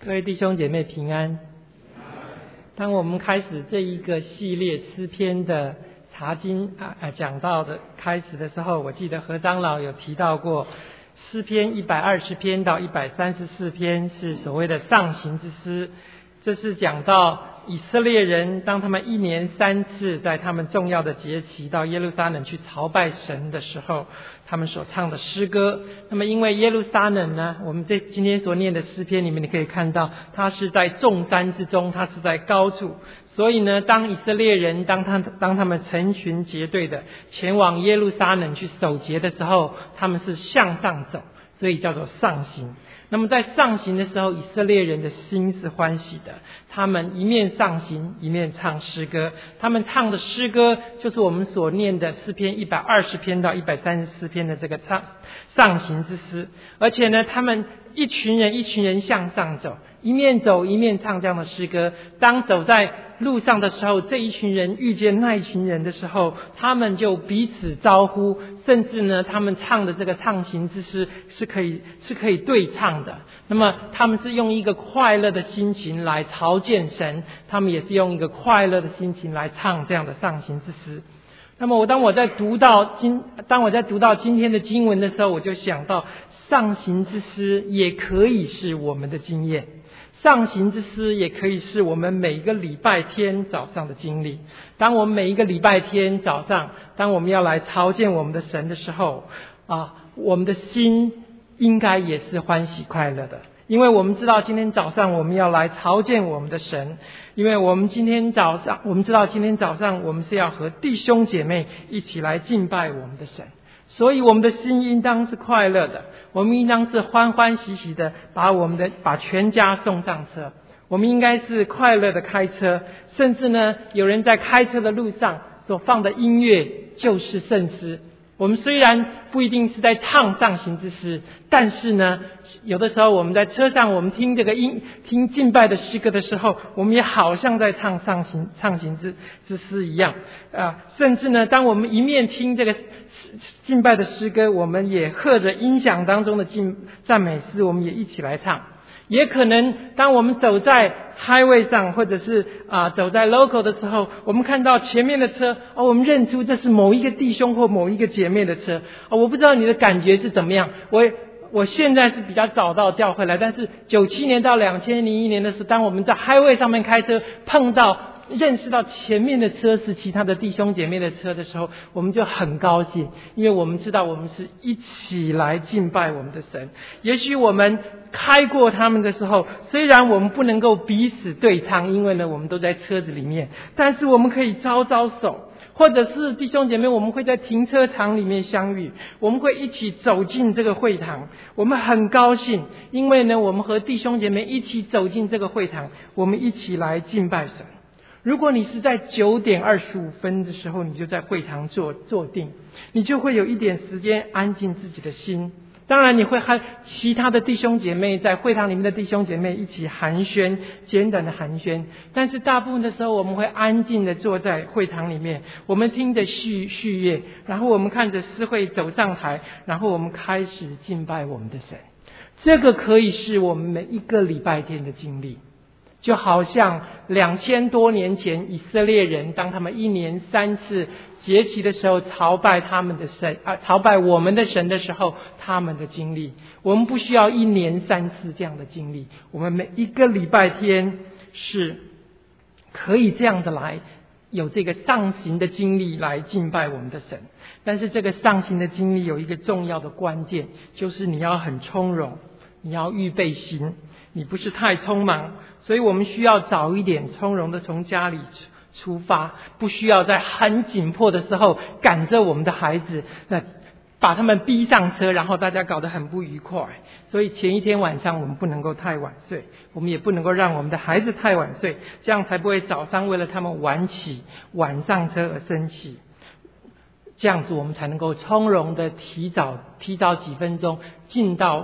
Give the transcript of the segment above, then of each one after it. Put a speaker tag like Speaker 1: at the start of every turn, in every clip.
Speaker 1: 各位弟兄姐妹平安。当我们开始这一个系列诗篇的查经讲到的开始的时候，我记得何长老有提到过，诗篇120篇到134篇是所谓的上行之诗，这是讲到以色列人当他们1年3次在他们重要的节期到耶路撒冷去朝拜神的时候，他们所唱的诗歌。那么因为耶路撒冷呢，我们今天所念的诗篇里面你可以看到，它是在众山之中，它是在高处，所以呢，当以色列人当他们成群结队的前往耶路撒冷去守节的时候，他们是向上走，所以叫做上行。那么在上行的时候，以色列人的心是欢喜的，他们一面上行一面唱诗歌，他们唱的诗歌就是我们所念的诗篇120篇到134篇的这个上行之诗。而且呢，他们一群人向上走，一面走一面唱这样的诗歌。当走在路上的时候，这一群人遇见那一群人的时候，他们就彼此招呼，甚至呢，他们唱的这个唱行之诗是可以对唱的。那么他们是用一个快乐的心情来朝见神，他们也是用一个快乐的心情来唱这样的上行之诗。那么当我在读到今天的经文的时候，我就想到上行之诗也可以是我们的经验，上行之诗也可以是我们每一个礼拜天早上的经历。当我们每一个礼拜天早上，当我们要来朝见我们的神的时候我们的心应该也是欢喜快乐的，因为我们知道今天早上我们要来朝见我们的神，因为我们知道今天早上我们是要和弟兄姐妹一起来敬拜我们的神，所以我们的心应当是快乐的，我们应当是欢欢喜喜的把全家送上车。我们应该是快乐的开车，甚至呢，有人在开车的路上所放的音乐就是圣诗。我们虽然不一定是在唱上行之诗，但是呢，有的时候我们在车上，我们听听敬拜的诗歌的时候，我们也好像在唱上行之诗一样甚至呢，当我们一面听这个敬拜的诗歌，我们也和着音响当中的赞美诗，我们也一起来唱。也可能当我们走在 highway 上，或者是走在 local 的时候，我们看到前面的车我们认出这是某一个弟兄或某一个姐妹的车我不知道你的感觉是怎么样。我现在是比较早到教会来，但是97年到2001年的时候，当我们在 highway 上面开车认识到前面的车是其他的弟兄姐妹的车的时候，我们就很高兴，因为我们知道我们是一起来敬拜我们的神。也许我们开过他们的时候，虽然我们不能够彼此对唱，因为呢我们都在车子里面，但是我们可以招手，或者是弟兄姐妹我们会在停车场里面相遇，我们会一起走进这个会堂，我们很高兴，因为呢我们和弟兄姐妹一起走进这个会堂，我们一起来敬拜神。如果你是在9点25分的时候你就在会堂坐定，你就会有一点时间安静自己的心。当然你会和其他的弟兄姐妹，在会堂里面的弟兄姐妹一起寒暄，简短的寒暄，但是大部分的时候我们会安静的坐在会堂里面，我们听着序乐，然后我们看着诗会走上台，然后我们开始敬拜我们的神。这个可以是我们每一个礼拜天的经历，就好像2000多年前以色列人当他们1年3次节期的时候朝拜他们的神朝拜我们的神的时候他们的经历。我们不需要1年3次这样的经历，我们每一个礼拜天是可以这样的来有这个上行的经历来敬拜我们的神。但是这个上行的经历有一个重要的关键，就是你要很从容，你要预备心，你不是太匆忙，所以我们需要早一点从容的从家里出发，不需要在很紧迫的时候赶着我们的孩子，把他们逼上车，然后大家搞得很不愉快。所以前一天晚上我们不能够太晚睡，我们也不能够让我们的孩子太晚睡，这样才不会早上为了他们晚上车而生气。这样子我们才能够从容的提早几分钟进到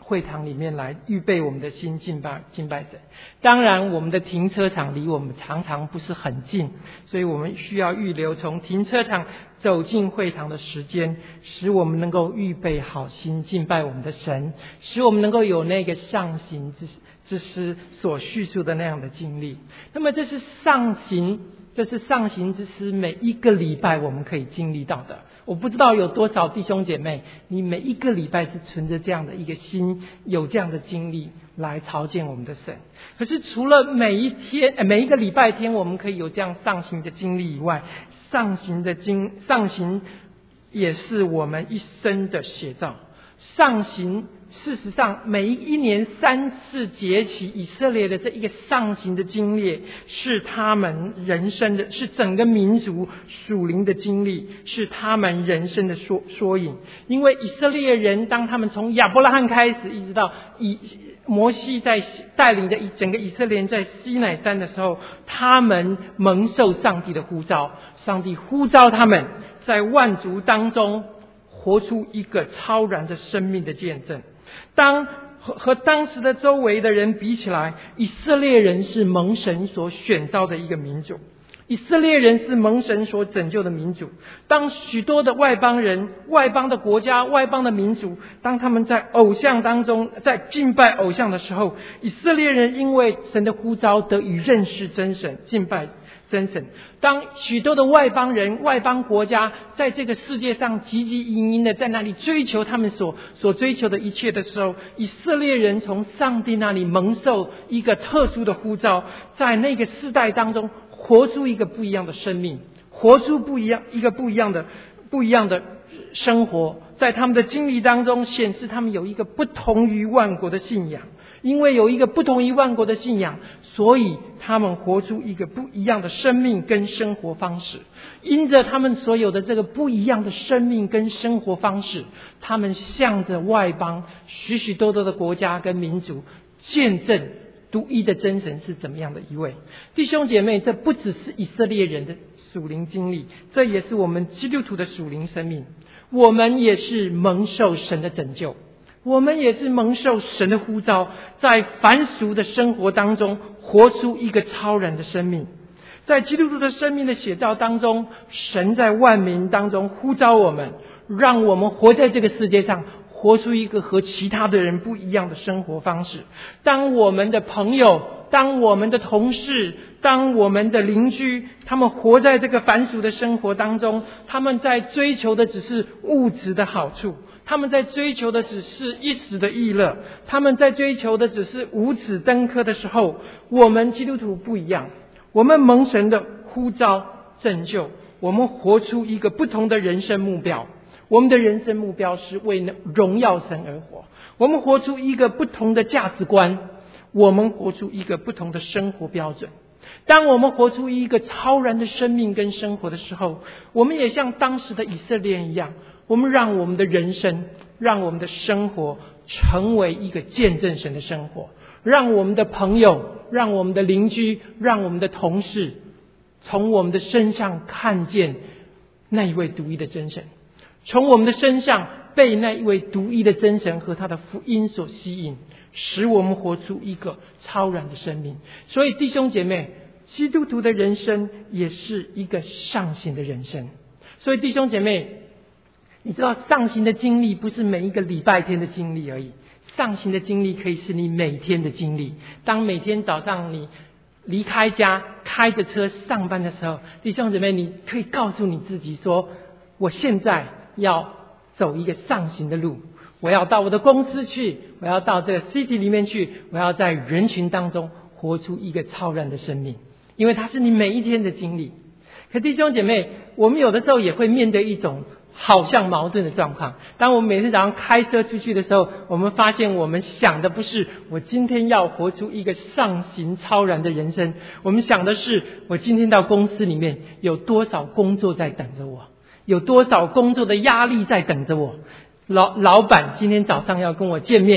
Speaker 1: 会堂里面来预备我们的心敬拜神。当然我们的停车场离我们常常不是很近，所以我们需要预留从停车场走进会堂的时间，使我们能够预备好心敬拜我们的神，使我们能够有那个上行之诗所叙述的那样的经历。那么这是上行之诗，每一个礼拜我们可以经历到的。我不知道有多少弟兄姐妹，你每一个礼拜是存着这样的一个心，有这样的经历来朝见我们的神。可是除了每一个礼拜天我们可以有这样上行的经历以外，上行也是我们一生的写照。上行事实上每一年3次节期，以色列的这一个上行的经历是他们人生的，是整个民族属灵的经历，是他们人生的缩影。因为以色列人当他们从亚伯拉罕开始一直到摩西在带领着整个以色列人在西乃山的时候，他们蒙受上帝的呼召，上帝呼召他们在万族当中活出一个超然的生命的见证。和当时的周围的人比起来，以色列人是蒙神所选召的一个民族，以色列人是蒙神所拯救的民族。当许多的外邦人、外邦的国家、外邦的民族，当他们在偶像当中在敬拜偶像的时候，以色列人因为神的呼召得以认识真神，敬拜真神。当许多的外邦人、外邦国家在这个世界上汲汲营营的在那里追求他们所追求的一切的时候，以色列人从上帝那里蒙受一个特殊的呼召，在那个世代当中活出一个不一样的生命，活出一个不一样的生活，在他们的经历当中显示他们有一个不同于万国的信仰。因为有一个不同于万国的信仰，所以他们活出一个不一样的生命跟生活方式。因着他们所有的这个不一样的生命跟生活方式，他们向着外邦许许多多的国家跟民族见证独一的真神是怎么样的一位。弟兄姐妹，这不只是以色列人的属灵经历，这也是我们基督徒的属灵生命。我们也是蒙受神的拯救，我们也是蒙受神的呼召，在凡俗的生活当中活出一个超然的生命。在基督徒的生命的写照当中，神在万民当中呼召我们，让我们活在这个世界上，活出一个和其他的人不一样的生活方式。当我们的朋友，当我们的同事，当我们的邻居，他们活在这个凡俗的生活当中，他们在追求的只是物质的好处，他们在追求的只是一时的逸乐，他们在追求的只是五子登科的时候，我们基督徒不一样。我们蒙神的呼召拯救，我们活出一个不同的人生目标。我们的人生目标是为荣耀神而活，我们活出一个不同的价值观，我们活出一个不同的生活标准。当我们活出一个超然的生命跟生活的时候，我们也像当时的以色列人一样，我们让我们的人生，让我们的生活成为一个见证神的生活，让我们的朋友，让我们的邻居，让我们的同事从我们的身上看见那一位独一的真神，从我们的身上被那一位独一的真神和他的福音所吸引，使我们活出一个超然的生命。所以弟兄姐妹，基督徒的人生也是一个上行的人生。所以弟兄姐妹，你知道上行的经历不是每一个礼拜天的经历而已，上行的经历可以是你每天的经历。当每天早上你离开家开着车上班的时候，弟兄姐妹，你可以告诉你自己说，我现在要走一个上行的路，我要到我的公司去，我要到这个 city 里面去，我要在人群当中活出一个超然的生命，因为它是你每一天的经历。可弟兄姐妹，我们有的时候也会面对一种好像矛盾的状况。当我们每天早上开车出去的时候，我们发现我们想的不是我今天要活出一个上行超然的人生，我们想的是我今天到公司里面有多少工作在等着我，有多少工作的压力在等着我，老板今天早上要跟我见面，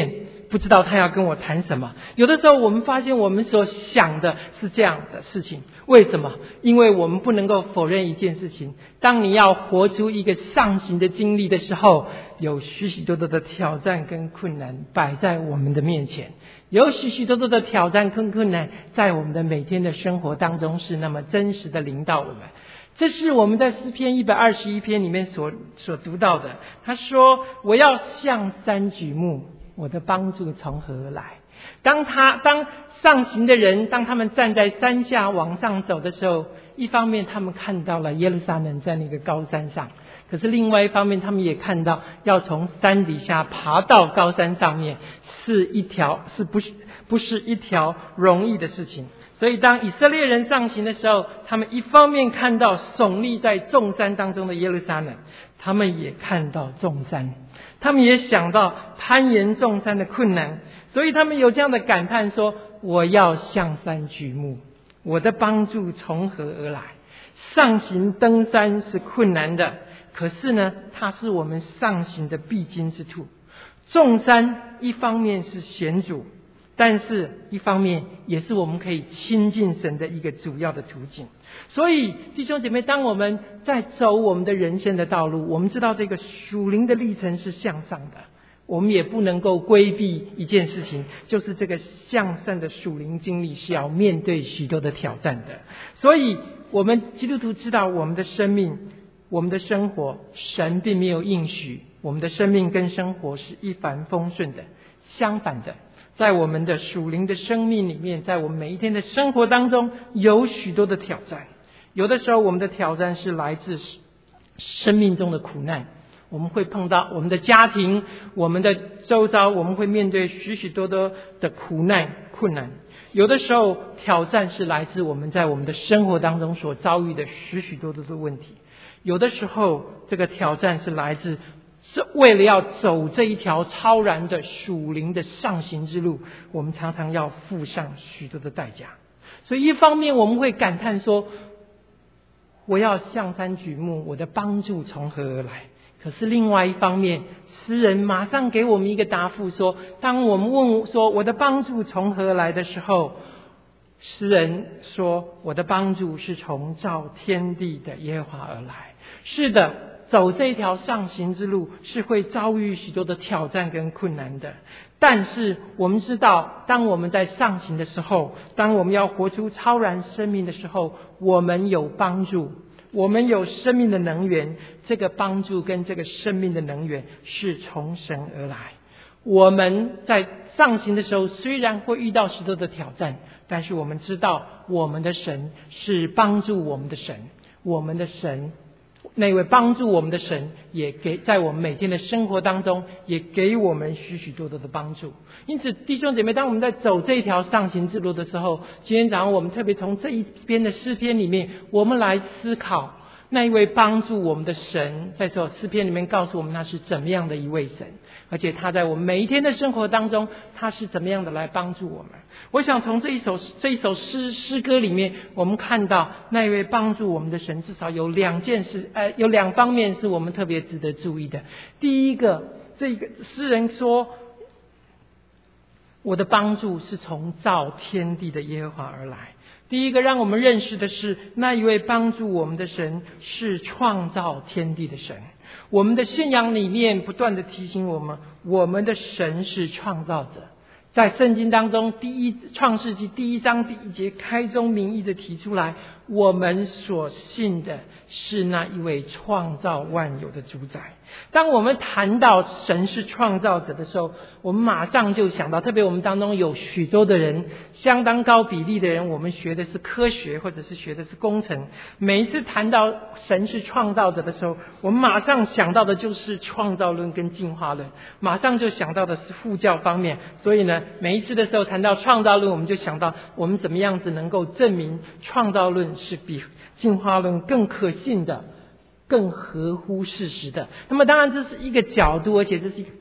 Speaker 1: 不知道他要跟我谈什么。有的时候我们发现我们所想的是这样的事情，为什么？因为我们不能够否认一件事情，当你要活出一个上行的经历的时候，有许许多多的挑战跟困难摆在我们的面前，有许许多多的挑战跟困难在我们的每天的生活当中是那么真实的临到我们。这是我们在诗篇121篇里面所读到的。他说，我要向山举目，我的帮助从何而来？当上行的人，当他们站在山下往上走的时候，一方面他们看到了耶路撒冷在那个高山上，可是另外一方面他们也看到要从山底下爬到高山上面不是一条容易的事情。所以当以色列人上行的时候，他们一方面看到耸立在众山当中的耶路撒冷，他们也看到众山，他们也想到攀岩众山的困难，所以他们有这样的感叹说，我要向山举目，我的帮助从何而来？上行登山是困难的，可是呢，它是我们上行的必经之途。众山一方面是险阻，但是一方面也是我们可以亲近神的一个主要的途径。所以弟兄姐妹，当我们在走我们的人生的道路，我们知道这个属灵的历程是向上的，我们也不能够规避一件事情，就是这个向上的属灵经历是要面对许多的挑战的。所以我们基督徒知道，我们的生命，我们的生活，神并没有应许我们的生命跟生活是一帆风顺的。相反的，在我们的属灵的生命里面，在我们每一天的生活当中，有许多的挑战。有的时候我们的挑战是来自生命中的苦难，我们会碰到我们的家庭，我们的周遭，我们会面对许许多多的苦难困难。有的时候挑战是来自我们在我们的生活当中所遭遇的许许多多的问题。有的时候这个挑战是来自为了要走这一条超然的属灵的上行之路，我们常常要付上许多的代价。所以一方面我们会感叹说，我要向山举目，我的帮助从何而来？可是另外一方面，诗人马上给我们一个答复说，当我们问说我的帮助从何而来的时候，诗人说，我的帮助是从造天地的耶和华而来。是的，走这条上行之路是会遭遇许多的挑战跟困难的，但是我们知道，当我们在上行的时候，当我们要活出超然生命的时候，我们有帮助，我们有生命的能源，这个帮助跟这个生命的能源是从神而来。我们在上行的时候虽然会遇到许多的挑战，但是我们知道我们的神是帮助我们的神，我们的神，那位帮助我们的神也在我们每天的生活当中也给我们许许多多的帮助。因此弟兄姐妹，当我们在走这一条上行之路的时候，今天早上我们特别从这一篇的诗篇里面，我们来思考那一位帮助我们的神，在这诗篇里面告诉我们他是怎么样的一位神，而且他在我们每一天的生活当中他是怎么样的来帮助我们。我想从这一首诗歌里面，我们看到那一位帮助我们的神至少有两方面是我们特别值得注意的。第一个，这个诗人说，我的帮助是从造天地的耶和华而来。第一个让我们认识的是，那一位帮助我们的神是创造天地的神。我们的信仰里面不断的提醒我们，我们的神是创造者。在圣经当中，创世纪1章1节开宗明义的提出来，我们所信的是那一位创造万有的主宰。当我们谈到神是创造者的时候，我们马上就想到，特别我们当中有许多的人，相当高比例的人，我们学的是科学或者是学的是工程。每一次谈到神是创造者的时候，我们马上想到的就是创造论跟进化论，马上就想到的是副教方面。所以呢，每一次的时候谈到创造论，我们就想到我们怎么样子能够证明创造论是比进化论更可信的，更合乎事实的。那么当然这是一个角度，而且这是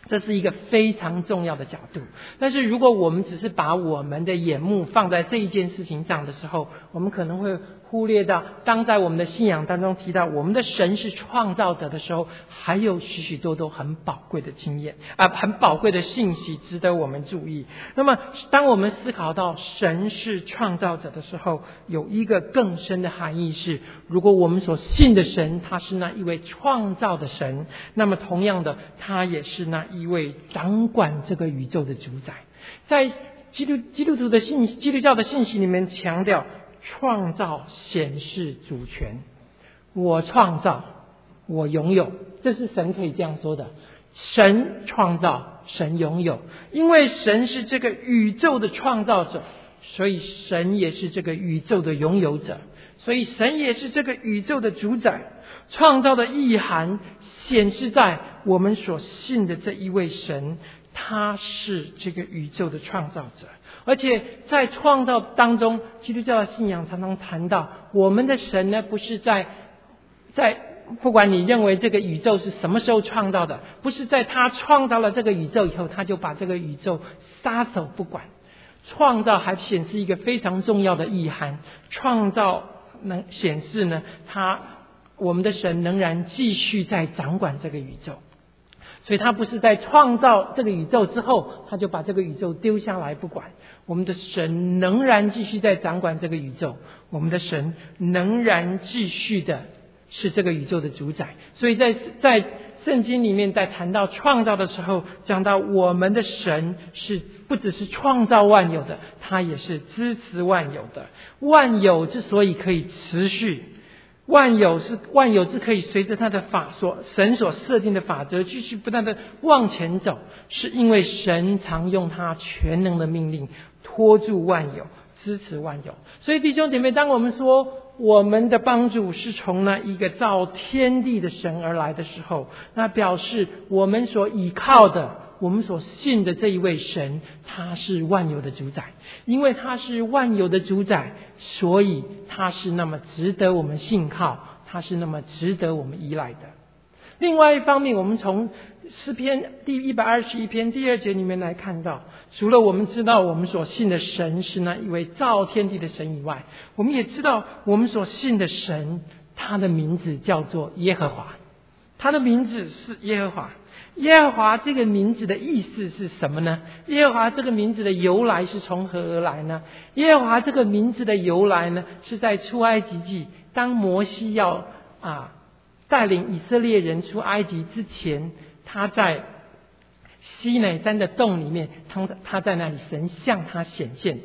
Speaker 1: 这是一个非常重要的角度。但是如果我们只是把我们的眼目放在这一件事情上的时候，我们可能会忽略到，当在我们的信仰当中提到我们的神是创造者的时候，还有许许多多很宝贵的经验很宝贵的信息值得我们注意。那么当我们思考到神是创造者的时候，有一个更深的含义是，如果我们所信的神他是那一位创造的神，那么同样的他也是那一位掌管这个宇宙的主宰。在基督教的信息里面强调，创造显示主权，我创造，我拥有，这是神可以这样说的。神创造，神拥有，因为神是这个宇宙的创造者，所以神也是这个宇宙的拥有者，所以神也是这个宇宙的主宰。创造的意涵显示在我们所信的这一位神，他是这个宇宙的创造者。而且在创造当中，基督教的信仰常常谈到，我们的神呢，不是在不管你认为这个宇宙是什么时候创造的，不是在他创造了这个宇宙以后，他就把这个宇宙撒手不管。创造还显示一个非常重要的意涵，创造能显示呢，我们的神仍然继续在掌管这个宇宙。所以他不是在创造这个宇宙之后，他就把这个宇宙丢下来不管。我们的神仍然继续在掌管这个宇宙，我们的神仍然继续的是这个宇宙的主宰。所以在圣经里面在谈到创造的时候，讲到我们的神是不只是创造万有的，他也是支持万有的。万有之所以可以持续，万有之可以随着他的神所设定的法则继续不断的往前走，是因为神常用他全能的命令托住万有，支持万有。所以弟兄姐妹，当我们说我们的帮助是从那一个造天地的神而来的时候，那表示我们所依靠的，我们所信的这一位神，他是万有的主宰。因为他是万有的主宰，所以他是那么值得我们信靠，他是那么值得我们依赖的。另外一方面，我们从诗篇第121篇第2节里面来看到，除了我们知道我们所信的神是那一位造天地的神以外，我们也知道我们所信的神，他的名字叫做耶和华。他的名字是耶和华。耶和华这个名字的意思是什么呢？耶和华这个名字的由来是从何而来呢？耶和华这个名字的由来呢，是在出埃及记，当摩西要带领以色列人出埃及之前，他在西乃山的洞里面，他在那里，神向他显现，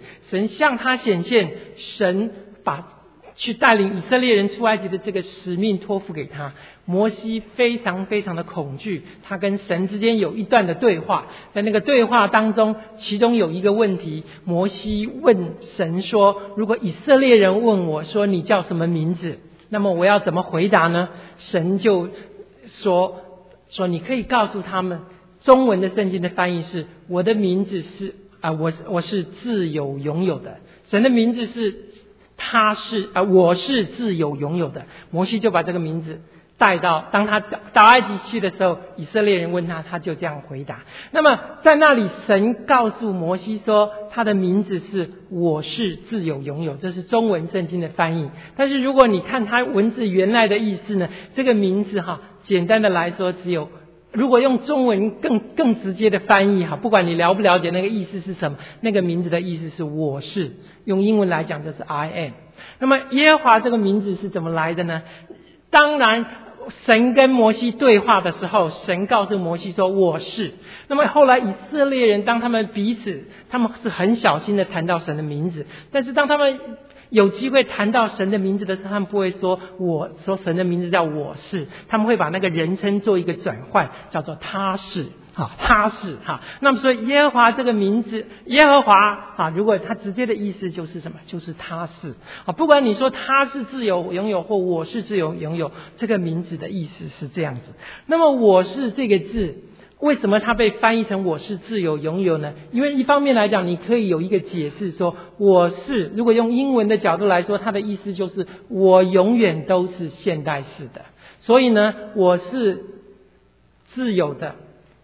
Speaker 1: 神把去带领以色列人出埃及的这个使命托付给他。摩西非常非常的恐惧，他跟神之间有一段的对话，在那个对话当中，其中有一个问题，摩西问神说，如果以色列人问我说你叫什么名字，那么我要怎么回答呢？神就说你可以告诉他们，中文的圣经的翻译是，我的名字是我是自有拥有的。神的名字是我是自有拥有的。摩西就把这个名字带到，当他到埃及去的时候，以色列人问他，他就这样回答。那么在那里，神告诉摩西说，他的名字是我是自有拥有，这是中文圣经的翻译。但是如果你看他文字原来的意思呢，这个名字简单的来说，如果用中文更直接的翻译不管你了不了解那个意思是什么，那个名字的意思是我是，用英文来讲就是 I am。 那么耶和华这个名字是怎么来的呢？当然神跟摩西对话的时候，神告诉摩西说我是。那么后来以色列人当他们是很小心的谈到神的名字，但是当他们有机会谈到神的名字的时候，他们不会说神的名字叫我是，他们会把那个人称做一个转换，叫做他是。他是那么所以耶和华这个名字，耶和华如果他直接的意思就是什么？就是他是不管你说他是自由拥有或我是自由拥有，这个名字的意思是这样子。那么我是这个字为什么它被翻译成我是自由拥有呢？因为一方面来讲，你可以有一个解释说，我是如果用英文的角度来说，它的意思就是我永远都是现代式的，所以呢我是自由的，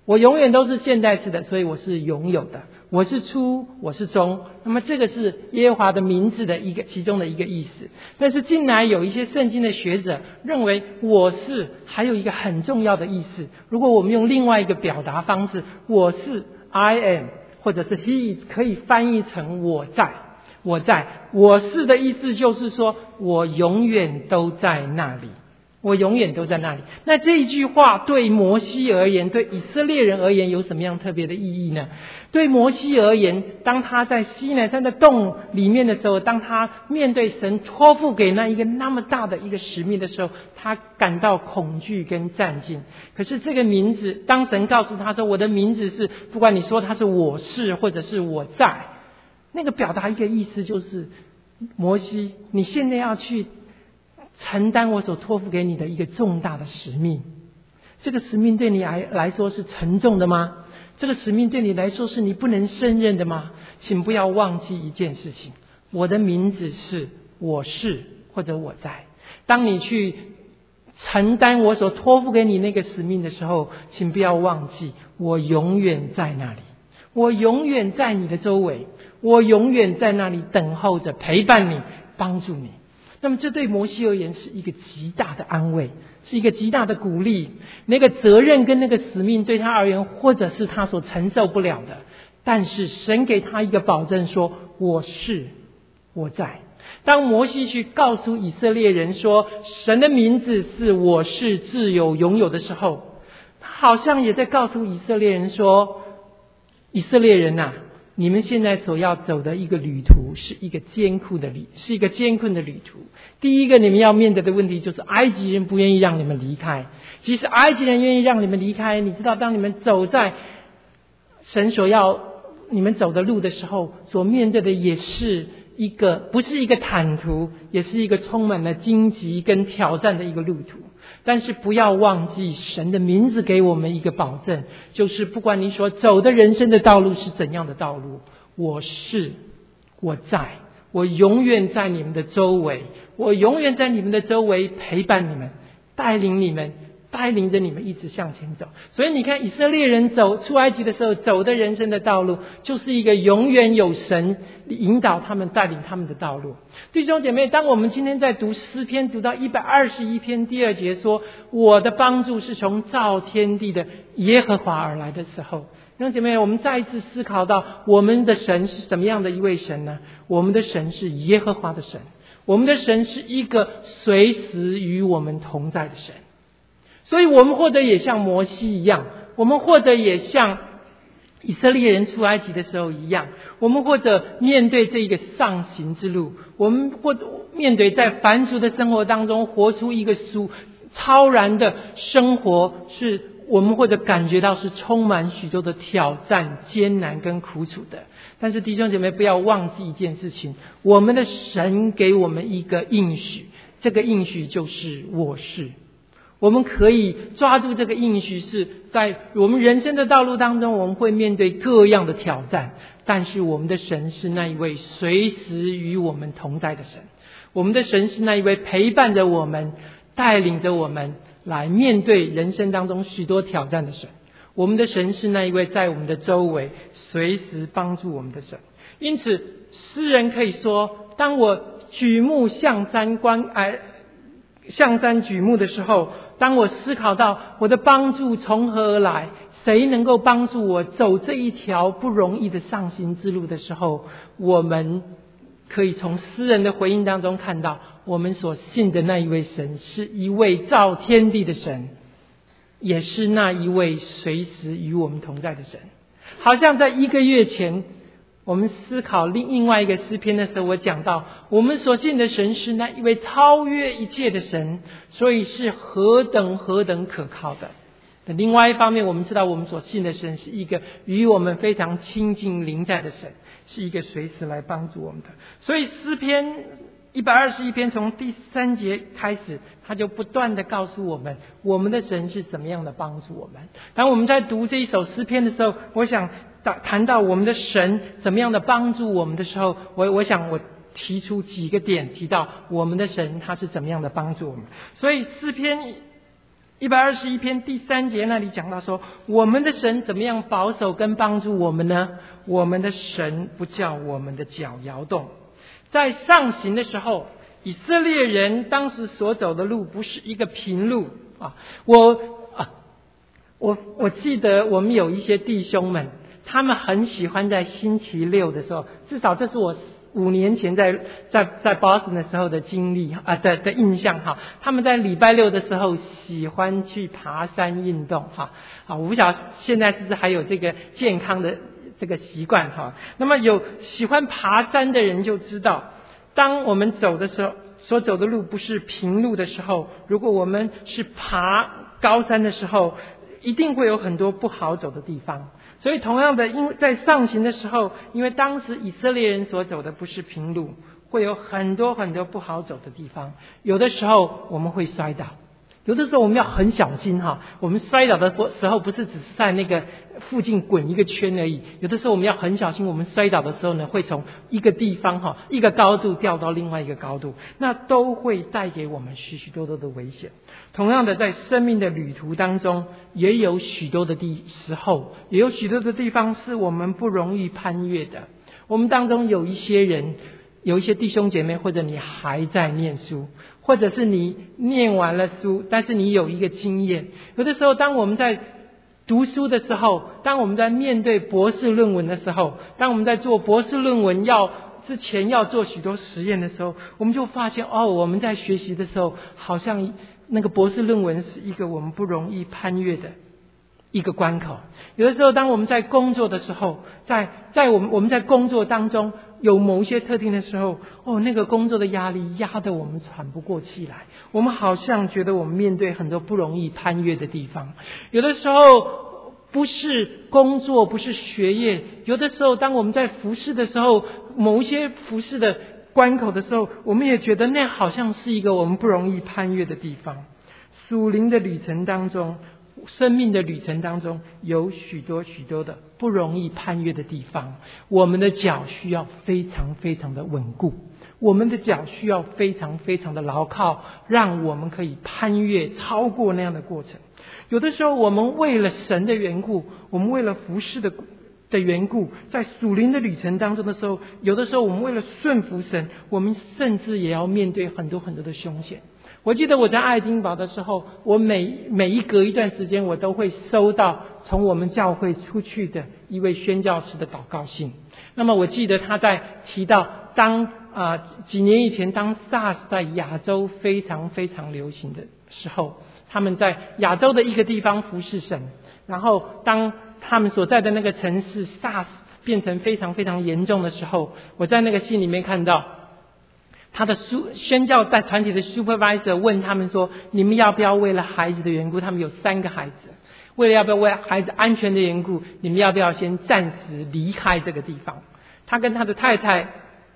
Speaker 1: 我永远都是现在式的，所以我是拥有的。我是初，我是终。那么这个是耶和华的名字的其中的一个意思。但是近来有一些圣经的学者认为我是还有一个很重要的意思。如果我们用另外一个表达方式，我是 I am 或者是 he is 可以翻译成我在。我是的意思就是说我永远都在那里。我永远都在那里。那这一句话对摩西而言，对以色列人而言有什么样特别的意义呢？对摩西而言，当他在西乃山的洞里面的时候，当他面对神托付给那一个那么大的一个使命的时候，他感到恐惧跟战兢。可是这个名字，当神告诉他说我的名字是，不管你说他是我是或者是我在，那个表达一个意思就是摩西，你现在要去承担我所托付给你的一个重大的使命。这个使命对你来说是沉重的吗？这个使命对你来说是你不能胜任的吗？请不要忘记一件事情，我的名字是我是或者我在。当你去承担我所托付给你那个使命的时候，请不要忘记我永远在那里，我永远在你的周围，我永远在那里等候着陪伴你，帮助你。那么这对摩西而言是一个极大的安慰，是一个极大的鼓励。那个责任跟那个使命对他而言，或者是他所承受不了的，但是神给他一个保证说我是我在。当摩西去告诉以色列人说神的名字是我是自由拥有的时候，他好像也在告诉以色列人说，以色列人啊，你们现在所要走的一个旅途是一个艰困的旅途。第一个你们要面对的问题就是埃及人不愿意让你们离开。即使埃及人愿意让你们离开，你知道当你们走在神所要你们走的路的时候，所面对的也是不是一个坦途，也是一个充满了荆棘跟挑战的一个路途。但是不要忘记神的名字给我们一个保证，就是不管你所走的人生的道路是怎样的道路，我是我在，我永远在你们的周围，我永远在你们的周围陪伴你们，带领着你们一直向前走。所以你看以色列人出埃及的时候走的人生的道路，就是一个永远有神引导他们带领他们的道路。弟兄姐妹，当我们今天在读诗篇读到121篇第2节说我的帮助是从造天地的耶和华而来的时候，弟兄姐妹，我们再一次思考到我们的神是什么样的一位神呢？我们的神是耶和华的神，我们的神是一个随时与我们同在的神。所以我们或者也像摩西一样，我们或者也像以色列人出埃及的时候一样，我们或者面对这个上行之路，我们或者面对在凡俗的生活当中活出一个超然的生活，是我们或者感觉到是充满许多的挑战、艰难跟苦楚的。但是弟兄姐妹不要忘记一件事情，我们的神给我们一个应许，这个应许就是我是。我们可以抓住这个应许，是在我们人生的道路当中，我们会面对各样的挑战，但是我们的神是那一位随时与我们同在的神，我们的神是那一位陪伴着我们，带领着我们来面对人生当中许多挑战的神。我们的神是那一位在我们的周围随时帮助我们的神。因此诗人可以说，当我举目向山举目的时候，当我思考到我的帮助从何而来，谁能够帮助我走这一条不容易的上行之路的时候，我们可以从诗人的回应当中看到，我们所信的那一位神是一位造天地的神，也是那一位随时与我们同在的神。好像在1个月前我们思考另外一个诗篇的时候，我讲到我们所信的神是那一位超越一切的神，所以是何等可靠的。另外一方面，我们知道我们所信的神是一个与我们非常亲近临在的神，是一个随时来帮助我们的。所以诗篇121篇从第3节开始，他就不断的告诉我们，我们的神是怎么样的帮助我们。当我们在读这一首诗篇的时候，我想谈到我们的神怎么样的帮助我们的时候，我想我提出几个点，提到我们的神他是怎么样的帮助我们。所以诗篇 121篇第3节那里讲到说，我们的神怎么样保守跟帮助我们呢？我们的神不叫我们的脚摇动。在上行的时候，以色列人当时所走的路不是一个平路啊。我记得我们有一些弟兄们，他们很喜欢在星期六的时候，至少这是我5年前在 Boston 的时候的经历的印象哈。他们在礼拜六的时候喜欢去爬山运动哈。我不晓得现在是不是还有这个健康的这个习惯哈。那么有喜欢爬山的人就知道，当我们走的时候，所走的路不是平路的时候，如果我们是爬高山的时候，一定会有很多不好走的地方。所以同样的，因为在上行的时候，因为当时以色列人所走的不是平路，会有很多很多不好走的地方。有的时候我们会摔倒，有的时候我们要很小心哈。我们摔倒的时候不是只是在那个附近滚一个圈而已，有的时候我们要很小心，我们摔倒的时候呢，会从一个地方一个高度掉到另外一个高度，那都会带给我们许许多多的危险。同样的，在生命的旅途当中，也有许多的时候，也有许多的地方是我们不容易攀越的。我们当中有一些人，有一些弟兄姐妹，或者你还在念书，或者是你念完了书，但是你有一个经验。有的时候当我们在读书的时候，当我们在面对博士论文的时候，当我们在做博士论文之前要做许多实验的时候，我们就发现我们在学习的时候，好像那个博士论文是一个我们不容易攀越的一个关口。有的时候当我们在工作的时候，在我们在工作当中有某一些特定的时候，那个工作的压力压得我们喘不过气来，我们好像觉得我们面对很多不容易攀越的地方。有的时候不是工作，不是学业，有的时候当我们在服侍的时候，某一些服侍的关口的时候，我们也觉得那好像是一个我们不容易攀越的地方。属灵的旅程当中，生命的旅程当中，有许多许多的不容易攀越的地方，我们的脚需要非常非常的稳固，我们的脚需要非常非常的牢靠，让我们可以攀越超过那样的过程。有的时候我们为了神的缘故，我们为了服侍的缘故，在属灵的旅程当中的时候，有的时候我们为了顺服神，我们甚至也要面对很多很多的凶险。我记得我在爱丁堡的时候，我每隔一段时间，我都会收到从我们教会出去的一位宣教士的祷告信。那么我记得他在提到几年以前，当 SARS 在亚洲非常非常流行的时候，他们在亚洲的一个地方服侍神，然后当他们所在的那个城市 SARS 变成非常非常严重的时候，我在那个信里面看到他的宣教在团体的 supervisor 问他们说，你们要不要为了孩子的缘故，他们有3个孩子，为了要不要为孩子安全的缘故，你们要不要先暂时离开这个地方。他跟他的太太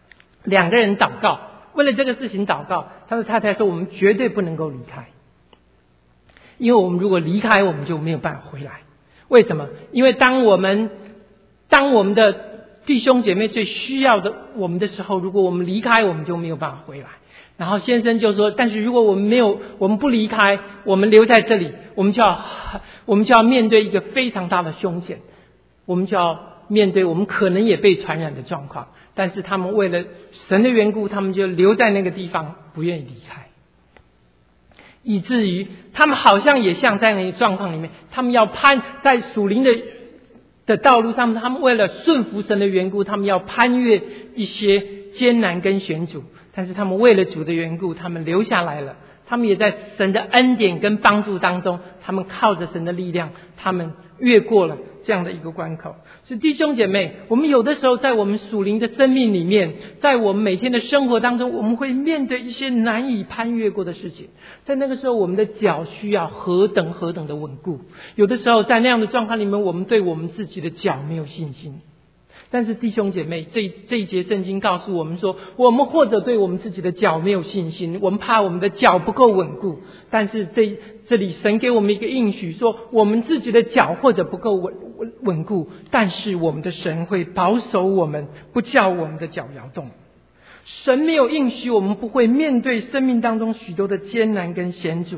Speaker 1: 2个人祷告，为了这个事情祷告。他的太太说，我们绝对不能够离开，因为我们如果离开，我们就没有办法回来。为什么？因为当我们的弟兄姐妹最需要的我们的时候，如果我们离开，我们就没有办法回来。然后先生就说，但是如果我们不离开，我们留在这里，我们就要面对一个非常大的凶险，我们就要面对我们可能也被传染的状况。但是他们为了神的缘故，他们就留在那个地方，不愿意离开，以至于他们好像也像在那个状况里面，他们要在属灵的道路上，他们为了顺服神的缘故，他们要攀越一些艰难跟险阻，但是他们为了主的缘故，他们留下来了。他们也在神的恩典跟帮助当中，他们靠着神的力量，他们越过了这样的一个关口。所以弟兄姐妹，我们有的时候在我们属灵的生命里面，在我们每天的生活当中，我们会面对一些难以攀越过的事情。在那个时候，我们的脚需要何等何等的稳固。有的时候在那样的状况里面，我们对我们自己的脚没有信心。但是弟兄姐妹，这一节圣经告诉我们说，我们或者对我们自己的脚没有信心，我们怕我们的脚不够稳固。但是这里神给我们一个应许，说我们自己的脚或者不够稳固，但是我们的神会保守我们，不叫我们的脚摇动。神没有应许我们不会面对生命当中许多的艰难跟险阻，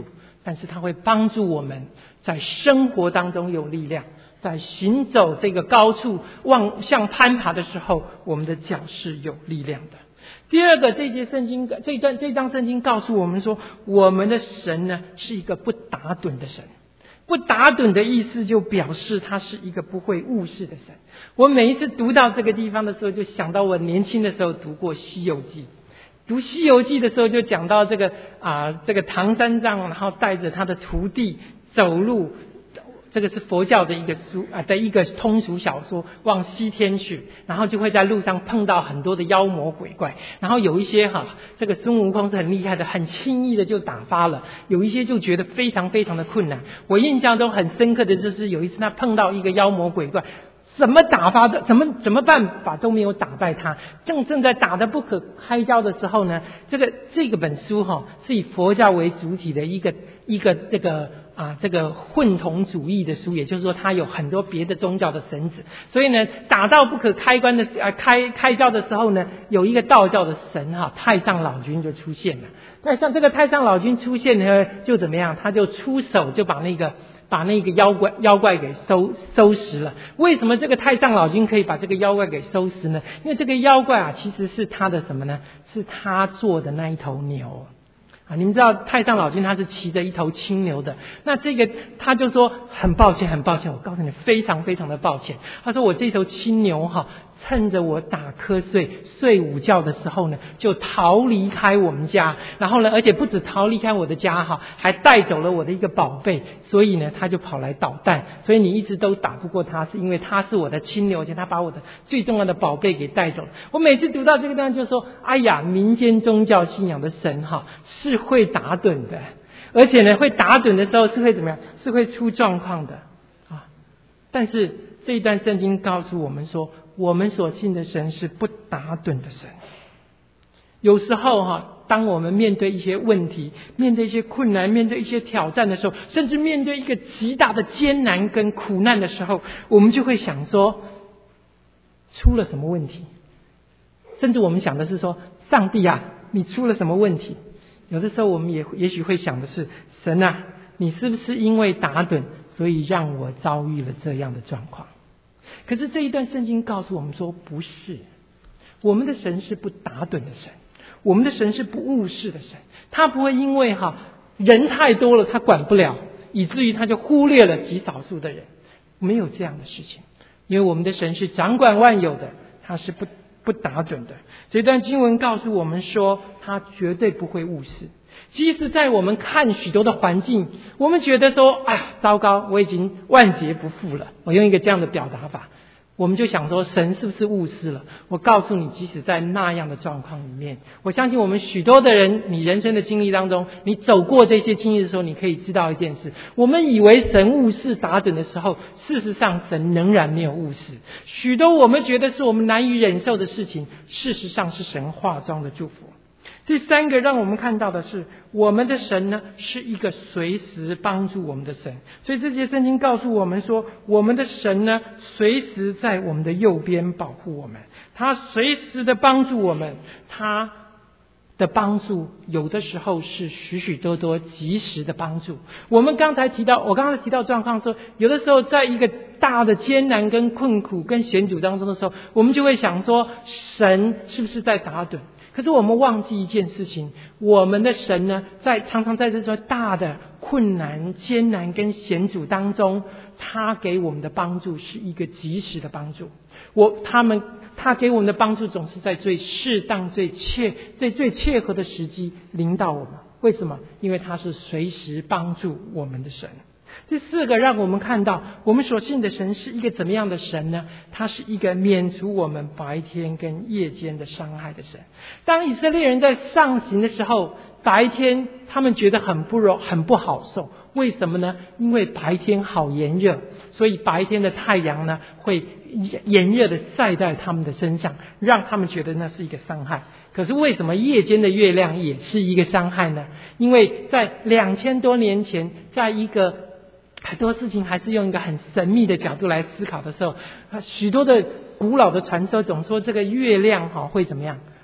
Speaker 1: 但是它会帮助我们在生活当中有力量，在行走这个高处往向攀爬的时候，我们的脚是有力量的。第二个，这章圣经告诉我们说，我们的神呢是一个不打盹的神。不打盹的意思就表示他是一个不会误事的神。我每一次读到这个地方的时候，就想到我年轻的时候读过西游记。读西游记的时候就讲到这个唐三藏，然后带着他的徒弟走路，这个是佛教的一个通俗小说，往西天去，然后就会在路上碰到很多的妖魔鬼怪，然后有一些这个孙悟空是很厉害的，很轻易的就打发了，有一些就觉得非常非常的困难。我印象中很深刻的就是有一次他碰到一个妖魔鬼怪，怎么打发的，怎么办法都没有打败他，正在打得不可开交的时候呢，这个本书是以佛教为主体的一个这个混同主义的书，也就是说它有很多别的宗教的神子，所以呢打到不可开关的开交的时候呢，有一个道教的神太上老君就出现了。这个太上老君出现呢，就怎么样？他就出手就把那个妖怪给收拾了。为什么这个太上老君可以把这个妖怪给收拾呢？因为这个妖怪其实是他的什么呢？是他做的那一头牛。你们知道太上老君他是骑着一头青牛的，那这个他就说很抱歉，我告诉你非常非常的抱歉。他说我这头青牛趁着我打瞌睡午觉的时候呢，就逃离开我们家，然后呢，而且不止逃离开我的家还带走了我的一个宝贝，所以呢，他就跑来捣蛋。所以你一直都打不过他，是因为他是我的青牛，而且他把我的最重要的宝贝给带走了。我每次读到这个地方就说，哎呀，民间宗教信仰的神是会打盹的，而且呢，会打盹的时候是会怎么样？是会出状况的啊。但是这一段圣经告诉我们说，我们所信的神是不打盹的神。有时候当我们面对一些问题，面对一些困难，面对一些挑战的时候，甚至面对一个极大的艰难跟苦难的时候，我们就会想说，出了什么问题？甚至我们想的是说，上帝啊，你出了什么问题？有的时候我们也许会想的是，神啊，你是不是因为打盹，所以让我遭遇了这样的状况？可是这一段圣经告诉我们说，不是，我们的神是不打盹的神，我们的神是不误事的神，他不会因为人太多了他管不了，以至于他就忽略了极少数的人，没有这样的事情。因为我们的神是掌管万有的，他是不打盹的。这段经文告诉我们说，他绝对不会误事。即使在我们看许多的环境，我们觉得说，哎呀，糟糕，我已经万劫不复了，我用一个这样的表达法，我们就想说，神是不是误事了？我告诉你，即使在那样的状况里面，我相信我们许多的人，你人生的经历当中，你走过这些经历的时候，你可以知道一件事，我们以为神误事打盹的时候，事实上神仍然没有误事。许多我们觉得是我们难以忍受的事情，事实上是神化妆的祝福。第三个让我们看到的是，我们的神呢是一个随时帮助我们的神。所以这节圣经告诉我们说，我们的神呢随时在我们的右边保护我们，他随时的帮助我们，他的帮助有的时候是许许多多及时的帮助。我刚才提到状况说，有的时候在一个大的艰难跟困苦跟险阻当中的时候，我们就会想说，神是不是在打盹？可是我们忘记一件事情，我们的神呢，常常在这种大的困难、艰难跟险阻当中，他给我们的帮助是一个及时的帮助。他给我们的帮助总是在最适当、最切合的时机临到我们。为什么？因为他是随时帮助我们的神。第四个让我们看到我们所信的神是一个怎么样的神呢？他是一个免除我们白天跟夜间的伤害的神。当以色列人在上行的时候，白天他们觉得很不好受。为什么呢？因为白天好炎热，所以白天的太阳呢会炎热的晒在他们的身上，让他们觉得那是一个伤害。可是为什么夜间的月亮也是一个伤害呢？因为在2000多年前，在一个很多事情还是用一个很神秘的角度来思考的时候，许多的古老的传说总说这个月亮会怎么样？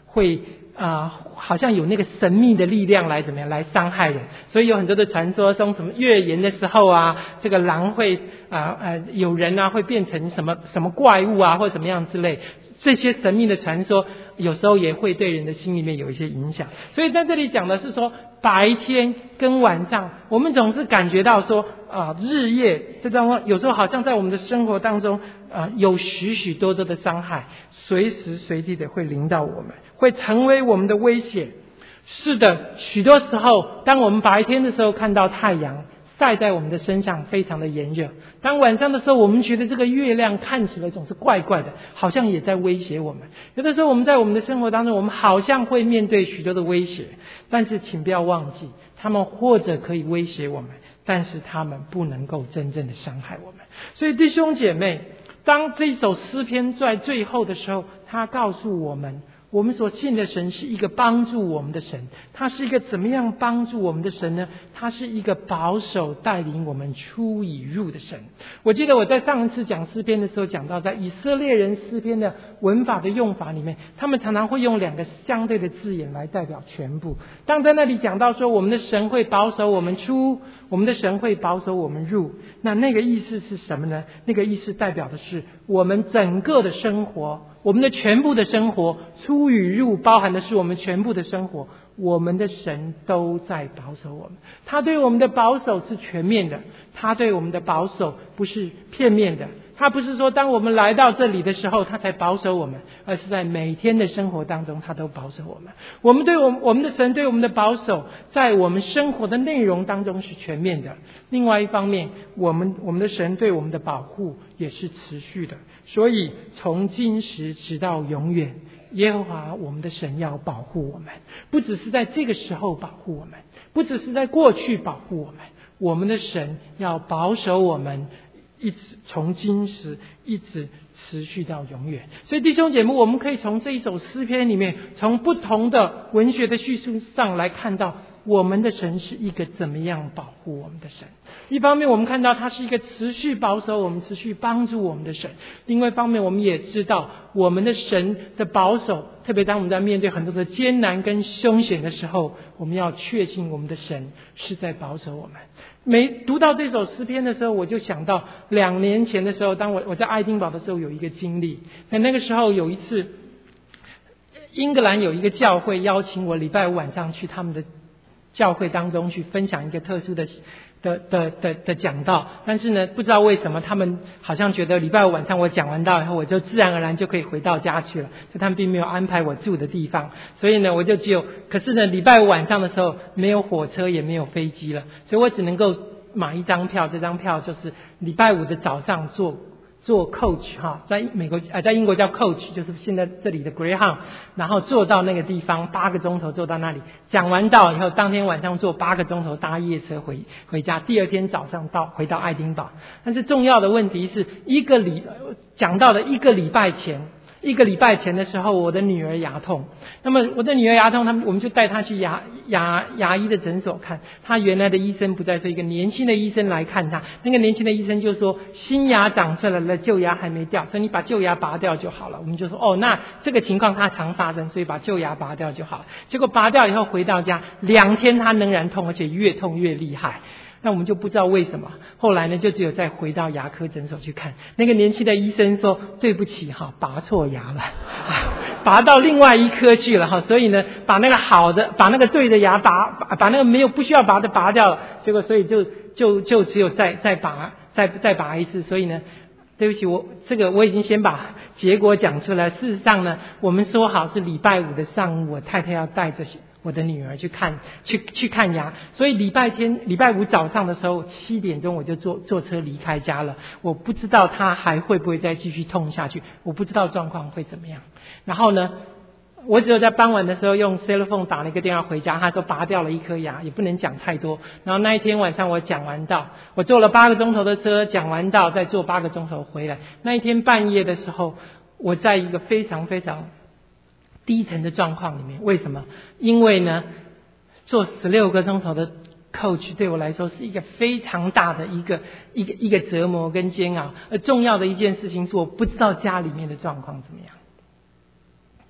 Speaker 1: 会好像有那个神秘的力量来怎么样来伤害人，所以有很多的传说，从什么月圆的时候啊，这个狼会有人啊会变成什么怪物啊，或者怎么样之类，这些神秘的传说有时候也会对人的心里面有一些影响。所以在这里讲的是说，白天跟晚上，我们总是感觉到说日夜这种有时候好像在我们的生活当中有许许多多的伤害，随时随地的会临到我们，会成为我们的威胁。是的，许多时候当我们白天的时候看到太阳晒在我们的身上非常的炎热，当晚上的时候我们觉得这个月亮看起来总是怪怪的，好像也在威胁我们。有的时候我们在我们的生活当中，我们好像会面对许多的威胁，但是请不要忘记，他们或者可以威胁我们，但是他们不能够真正的伤害我们。所以弟兄姐妹，当这首诗篇在最后的时候，他告诉我们，我们所信的神是一个帮助我们的神。他是一个怎么样帮助我们的神呢？他是一个保守带领我们出以入的神。我记得我在上一次讲诗篇的时候讲到，在以色列人诗篇的文法的用法里面，他们常常会用两个相对的字眼来代表全部。当在那里讲到说我们的神会保守我们出，我们的神会保守我们入，那个意思是什么呢？那个意思代表的是我们整个的生活，我们的全部的生活，出与入包含的是我们全部的生活，我们的神都在保守我们。他对我们的保守是全面的，他对我们的保守不是片面的。他不是说当我们来到这里的时候他才保守我们，而是在每天的生活当中他都保守我们。我们的神对我们的保守在我们生活的内容当中是全面的。另外一方面，我们的神对我们的保护也是持续的。所以从今时直到永远，耶和华我们的神要保护我们，不只是在这个时候保护我们，不只是在过去保护我们，我们的神要保守我们，一直从今时一直持续到永远。所以弟兄姐妹，我们可以从这一首诗篇里面，从不同的文学的叙述上来看到我们的神是一个怎么样保护我们的神。一方面我们看到他是一个持续保守我们、持续帮助我们的神，另外一方面我们也知道我们的神的保守，特别当我们在面对很多的艰难跟凶险的时候，我们要确信我们的神是在保守我们。读到这首诗篇的时候，我就想到2年前的时候，当我在爱丁堡的时候有一个经历。在那个时候有一次，英格兰有一个教会邀请我礼拜五晚上去他们的教会当中去分享一个特殊的讲道，但是呢，不知道为什么他们好像觉得礼拜五晚上我讲完道以后，我就自然而然就可以回到家去了，所以他们并没有安排我住的地方，所以呢，可是呢，礼拜五晚上的时候没有火车也没有飞机了，所以我只能够买一张票，这张票就是礼拜五的早上坐 coach 在英国叫 coach， 就是现在这里的 Greyhound， 然后坐到那个地方8个钟头坐到那里，讲完道以后当天晚上坐8个钟头搭夜车回家，第二天早上回到爱丁堡。但是重要的问题是讲到了一个礼拜前的时候，我的女儿牙痛。那么我的女儿牙痛，我们就带她去牙医的诊所看。她原来的医生不在，所以一个年轻的医生来看她。那个年轻的医生就说，新牙长出来了，旧牙还没掉，所以你把旧牙拔掉就好了。我们就说那这个情况它常发生，所以把旧牙拔掉就好了。结果拔掉以后回到家2天她仍然痛，而且越痛越厉害。那我们就不知道为什么，后来呢就只有再回到牙科诊所去看。那个年轻的医生说，对不起拔错牙了，拔到另外一颗去了所以呢把那个对的牙把那个不需要拔的拔掉了，结果所以就只有再拔一次。所以呢，对不起，我已经先把结果讲出来。事实上呢，我们说好是礼拜五的上午，我太太要带着我的女儿去看牙，所以礼拜五早上的时候7点钟我就坐车离开家了。我不知道她还会不会再继续痛下去，我不知道状况会怎么样。然后呢，我只有在傍晚的时候用 cell phone 打了一个电话回家，他说拔掉了一颗牙，也不能讲太多。然后那一天晚上我讲完道，我坐了8个钟头的车，讲完道再坐8个钟头回来。那一天半夜的时候，我在一个非常非常低沉的状况里面。为什么？因为呢，坐16个钟头的 coach 对我来说是一个非常大的一个折磨跟煎熬。而重要的一件事情是，我不知道家里面的状况怎么样。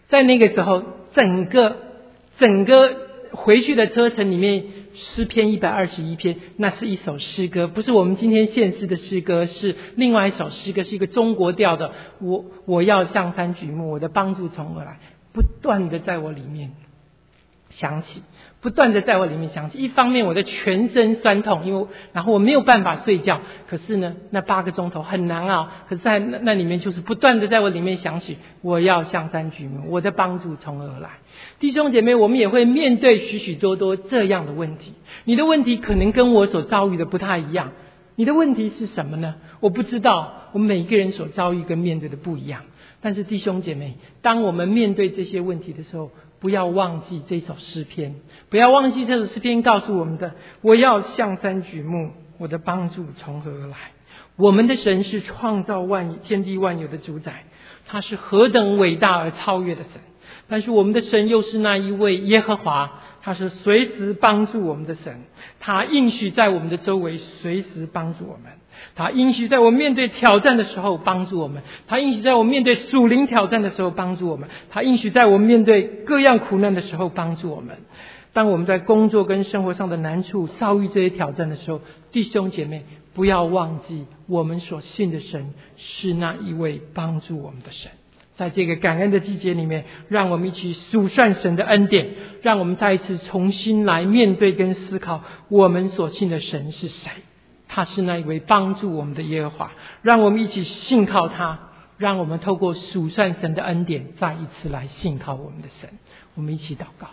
Speaker 1: 在那个时候，整个回去的车程里面，诗篇121篇，那是一首诗歌，不是我们今天献诗的诗歌，是另外一首诗歌，是一个中国调的。我要向山举目，我的帮助从何来？不断的在我里面想起，不断的在我里面想起。一方面我的全身酸痛，然后我没有办法睡觉，可是呢，那8个钟头很难熬，可是在那里面就是不断的在我里面想起，我要向山举目，我的帮助从何而来？弟兄姐妹，我们也会面对许许多多这样的问题。你的问题可能跟我所遭遇的不太一样，你的问题是什么呢？我不知道，我们每一个人所遭遇跟面对的不一样。但是弟兄姐妹，当我们面对这些问题的时候，不要忘记这首诗篇，不要忘记这首诗篇告诉我们的：我要向山举目，我的帮助从何而来？我们的神是创造天地万有的主宰，他是何等伟大而超越的神。但是我们的神又是那一位耶和华，他是随时帮助我们的神，他应许在我们的周围随时帮助我们，他应许在我们面对挑战的时候帮助我们，他应许在我们面对属灵挑战的时候帮助我们，他应许在我们面对各样苦难的时候帮助我们。当我们在工作跟生活上的难处遭遇这些挑战的时候，弟兄姐妹，不要忘记我们所信的神是那一位帮助我们的神。在这个感恩的季节里面，让我们一起数算神的恩典，让我们再一次重新来面对跟思考我们所信的神是谁。他是那一位帮助我们的耶和华，让我们一起信靠他，让我们透过数算神的恩典再一次来信靠我们的神。我们一起祷告。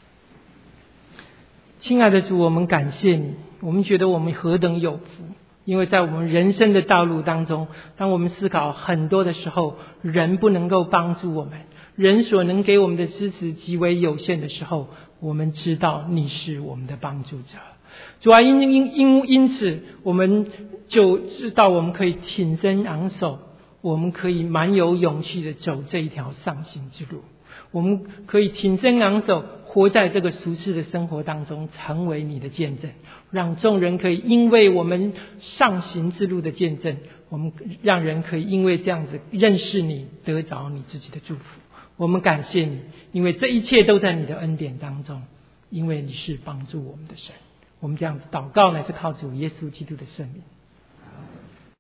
Speaker 1: 亲爱的主，我们感谢你，我们觉得我们何等有福，因为在我们人生的道路当中，当我们思考很多的时候，人不能够帮助我们，人所能给我们的支持极为有限的时候，我们知道你是我们的帮助者。主啊，因此我们就知道我们可以挺身昂首，我们可以蛮有勇气的走这一条上行之路，我们可以挺身昂首，活在这个俗世的生活当中，成为你的见证，让众人可以因为我们上行之路的见证，我们让人可以因为这样子认识你，得着你自己的祝福。我们感谢你，因为这一切都在你的恩典当中，因为你是帮助我们的神。我们这样子祷告乃是靠主耶稣基督的圣名。